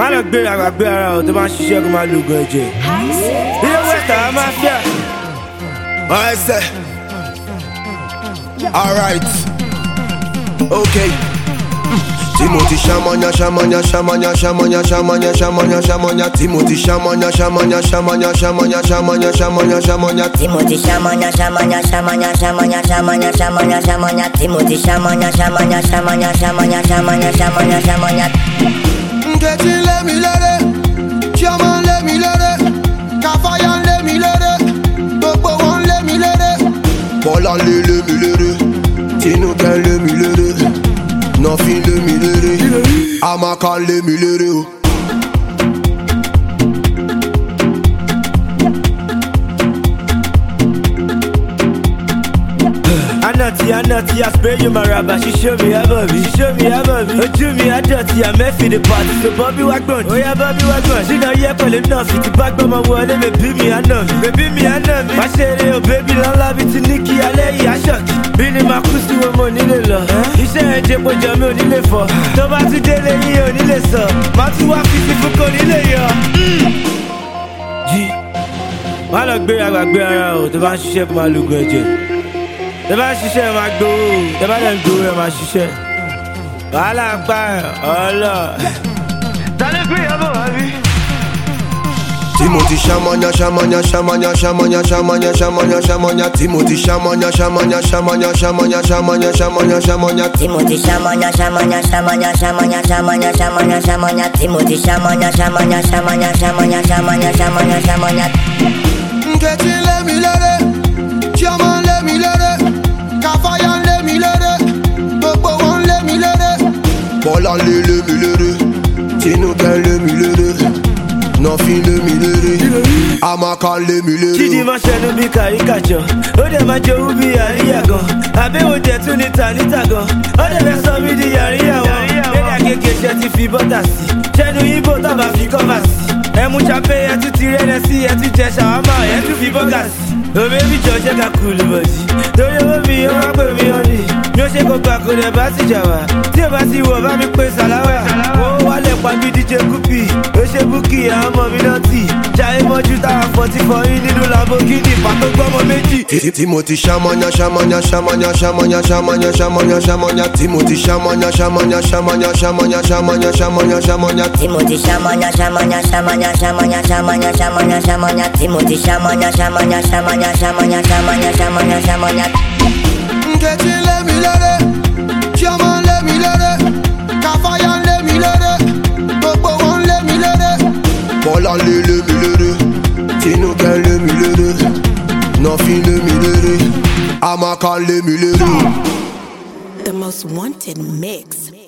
má lọ gbé àgbàgbé ara ọ̀ tó bá ń ṣiṣẹ́ kó máa lo oògùn ẹ̀jẹ̀. ilé wẹ̀tà á máa fíà. I say, alright, okay. Timothy Shamanya, Shamanya, Shamanya, Shamanya, Shamanya, Shamanya, Shamanya. Timothy Shamanya, Shamanya, Shamanya, Shamanya, Shamanya, Shamanya, Shamanya. Timothy Shamanya, Shamanya, Shamanya, Shamanya, Shamanya, Shamanya, Shamanya. Timothy Shamanya, Shamanya, Shamanya, Shamanya, Shamanya, Shamanya, Shamanya. Getting let me let it, Shaman let me let it, Kafayan let me let it, Bobo one let me let it, Bola let me let it, Tino can let me let it. Nothing let me let it. I'ma call let me let it. Anati, I spray you my rubber. She show me her Bobby. Oh, do me a dirty, I'm for the party. So Bobby Wagbon, oh yeah, Bobby Wagbon. She know yeah, call enough. It's back by my word, baby me, I know me. My shady, oh baby, don't love it to Nikki, I lay you, I shock. Billy Makusi, with money, the law. He said, Jebo Jamie, only live for. Tomato Dele, only live so. Matu Wafi, for Colile, G. Má lọ gbé àgbàgbé ara ọ̀ tó bá ń ṣiṣẹ́ kó máa lo oògùn ẹ̀jẹ̀. Tẹ́ bá ń ṣiṣẹ́ ẹ máa gbowó, tẹ́ bá dẹ̀ ń gbowó ẹ máa ṣiṣẹ́. Wàhálà ń pa ọlọ. Ta ló gbé ìyàbọ̀ wá bí? Timothy Shamanya, Shamanya, Shamanya, Shamanya, Shamanya, Shamanya, Shamanya. Timothy Shamanya, Shamanya, Shamanya, Shamanya, Shamanya, Shamanya, Shamanya. Timothy Shamanya, Shamanya, Shamanya, Shamanya, Shamanya, Shamanya, Shamanya. Timothy Shamanya, Shamanya, Shamanya, Shamanya, Shamanya, Shamanya, Shamanya. Getting let me let it, Shaman let me let it, Kafayan let me let it, Bobo one let me let it, Bola let me let it, Tino can let me let it. Nothing let me let it. I'ma call let me let it. Chidi ma ṣẹnu bí kàríkàjọ, ó dẹ̀ máa jowú bí àríyá gan. Àbẹ̀wò jẹ̀ tún níta gan. Ó dẹ̀ fẹ́ sọ mí di àríyá wọn. Bẹ́ẹ̀ni àkekèé ṣe ti fi bọ́tà sí. Ṣẹ́nu ibo tábà fi kọ́fà sí. Ẹmu champagne ẹ tún ti rẹ́rẹ́ sí, ẹ tún jẹ ṣàwámà, ẹ tún fi bọ́gà sí. Òbí mi jọ ṣe ká kúlù bọ̀dì. Torí owó mi ó máa pè mí ọ́nì. Mi ò ṣe kó gbà kó lẹ̀ bá ti jà wá. Tí ò bá ti wọ̀ bá mi pé sàláwà. Wọ́n wálẹ̀ pa bí DJ Kupi. Ó ṣe búkì àwọn ọmọ mi náà tì. Jayé mọ́jú táwa fọ́tí fọyín nínú Lamborghini. Pàtó gbọ́mọ méjì. Timothy Shamanya, Shamanya, Shamanya, Shamanya, Shamanya, Shamanya, Shamanya. Timothy Shamanya, Shamanya, Shamanya, Shamanya, Shamanya, Shamanya, Shamanya. Timothy Shamanya, Shamanya, Shamanya, Shamanya, Shamanya, Shamanya, Shamanya. Timothy Shamanya, Shamanya, Shamanya, Shamanya, Shamanya, Shamanya, Shamanya. Getting let me let it, Shaman let me let it, Kafayan let me let it, Bobo one let me let it, Bola let me let it, Tino can let me let it, Nothing let me let it, I'ma call let me let it. The most wanted mix.